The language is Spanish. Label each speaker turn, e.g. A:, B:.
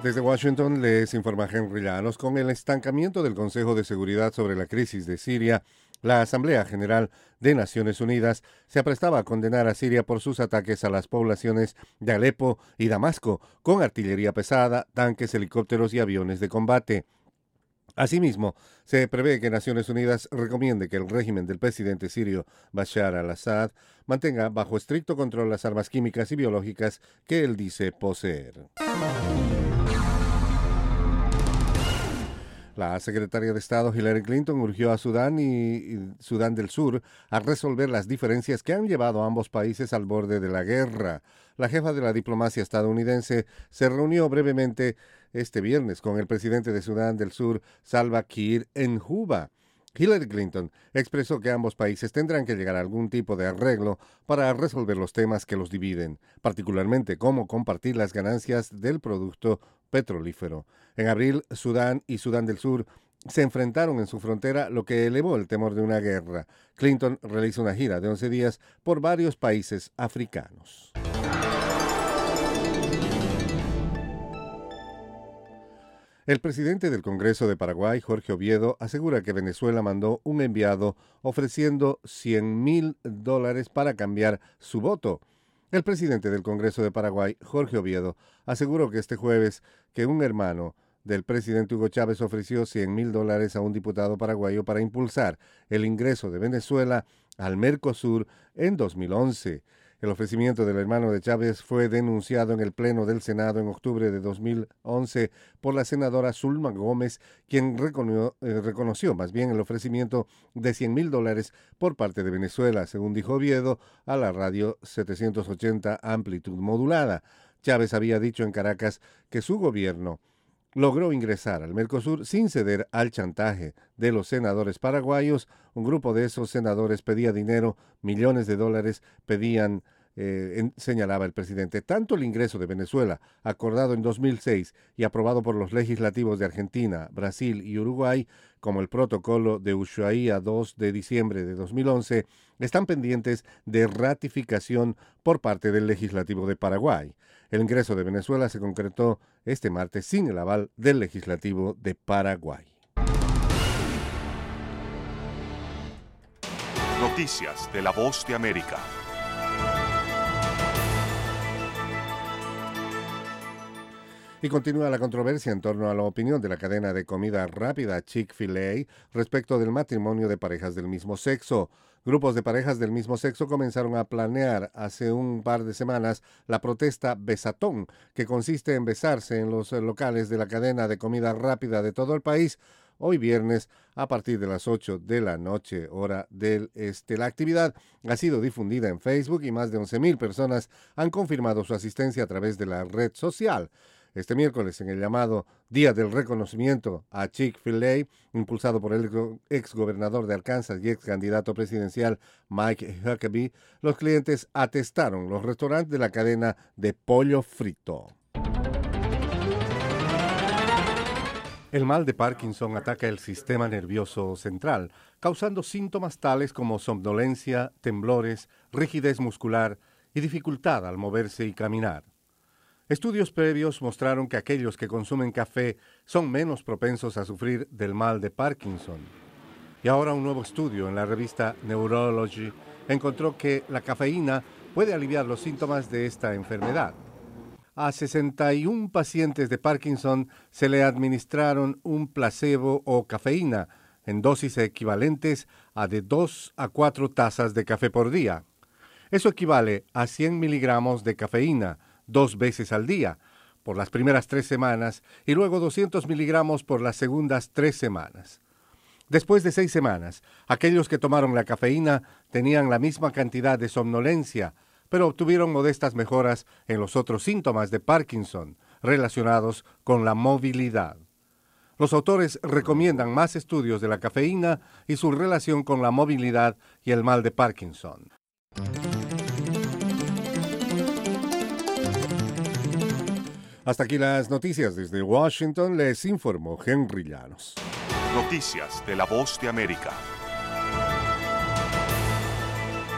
A: Desde Washington les informa Henry Llanos. Con el estancamiento del Consejo de Seguridad sobre la crisis de Siria, la Asamblea General de Naciones Unidas se aprestaba a condenar a Siria por sus ataques a las poblaciones de Alepo y Damasco con artillería pesada, tanques, helicópteros y aviones de combate. Asimismo, se prevé que Naciones Unidas recomiende que el régimen del presidente sirio Bashar al-Assad mantenga bajo estricto control las armas químicas y biológicas que él dice poseer. La secretaria de Estado Hillary Clinton urgió a Sudán y Sudán del Sur a resolver las diferencias que han llevado a ambos países al borde de la guerra. La jefa de la diplomacia estadounidense se reunió brevemente este viernes con el presidente de Sudán del Sur, Salva Kiir, en Juba. Hillary Clinton expresó que ambos países tendrán que llegar a algún tipo de arreglo para resolver los temas que los dividen, particularmente cómo compartir las ganancias del producto petrolífero. En abril, Sudán y Sudán del Sur se enfrentaron en su frontera, lo que elevó el temor de una guerra. Clinton realizó una gira de 11 días por varios países africanos. El presidente del Congreso de Paraguay, Jorge Oviedo, asegura que Venezuela mandó un enviado ofreciendo $100,000 para cambiar su voto. El presidente del Congreso de Paraguay, Jorge Oviedo, aseguró que este jueves que un hermano del presidente Hugo Chávez ofreció $100,000 a un diputado paraguayo para impulsar el ingreso de Venezuela al Mercosur en 2011. El ofrecimiento del hermano de Chávez fue denunciado en el Pleno del Senado en octubre de 2011 por la senadora Zulma Gómez, quien reconoció más bien el ofrecimiento de $100,000 por parte de Venezuela, según dijo Oviedo a la radio 780 amplitud modulada. Chávez había dicho en Caracas que su gobierno logró ingresar al Mercosur sin ceder al chantaje de los senadores paraguayos. Un grupo de esos senadores pedía dinero, millones de dólares pedían, señalaba el presidente. Tanto el ingreso de Venezuela, acordado en 2006 y aprobado por los legislativos de Argentina, Brasil y Uruguay, como el protocolo de Ushuaia 2 de diciembre de 2011, están pendientes de ratificación por parte del legislativo de Paraguay. El ingreso de Venezuela se concretó este martes sin el aval del legislativo de Paraguay.
B: Noticias de La Voz de América.
A: Y continúa la controversia en torno a la opinión de la cadena de comida rápida Chick-fil-A respecto del matrimonio de parejas del mismo sexo. Grupos de parejas del mismo sexo comenzaron a planear hace un par de semanas la protesta Besatón, que consiste en besarse en los locales de la cadena de comida rápida de todo el país, hoy viernes a partir de las 8 de la noche, hora del este. La actividad ha sido difundida en Facebook y más de 11,000 personas han confirmado su asistencia a través de la red social. Este miércoles, en el llamado Día del Reconocimiento a Chick-fil-A, impulsado por el exgobernador de Arkansas y ex candidato presidencial Mike Huckabee, los clientes atestaron los restaurantes de la cadena de pollo frito. El mal de Parkinson ataca el sistema nervioso central, causando síntomas tales como somnolencia, temblores, rigidez muscular y dificultad al moverse y caminar. Estudios previos mostraron que aquellos que consumen café son menos propensos a sufrir del mal de Parkinson. Y ahora un nuevo estudio en la revista Neurology encontró que la cafeína puede aliviar los síntomas de esta enfermedad. A 61 pacientes de Parkinson se le administraron un placebo o cafeína en dosis equivalentes a de 2 a 4 tazas de café por día. Eso equivale a 100 miligramos de cafeína 2 veces al día por las primeras 3 semanas y luego 200 miligramos por las segundas 3 semanas. Después de 6 semanas, aquellos que tomaron la cafeína tenían la misma cantidad de somnolencia, pero obtuvieron modestas mejoras en los otros síntomas de Parkinson relacionados con la movilidad. Los autores recomiendan más estudios de la cafeína y su relación con la movilidad y el mal de Parkinson. Hasta aquí las noticias. Desde Washington les informó Henry Llanos.
B: Noticias de La Voz de América.